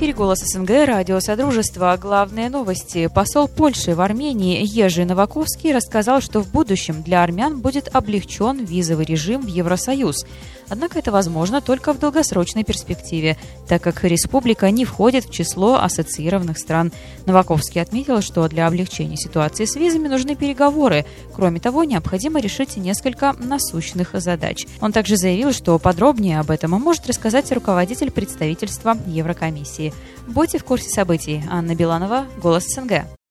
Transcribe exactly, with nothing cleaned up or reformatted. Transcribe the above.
эфире «Голос СНГ», радио Содружества. Главные новости. Посол Польши в Армении Ежи Новаковский рассказал, что в будущем для армян будет облегчен визовый режим в Евросоюз. Однако это возможно только в долгосрочной перспективе, так как республика не входит в число ассоциированных стран. Новаковский отметил, что для облегчения ситуации с визами нужны переговоры. Кроме того, необходимо решить несколько насущных задач. Он также заявил, что подробнее об этом может рассказать руководитель представительства Еврокомиссии. Будьте в курсе событий. Анна Биланова, «Голос СНГ».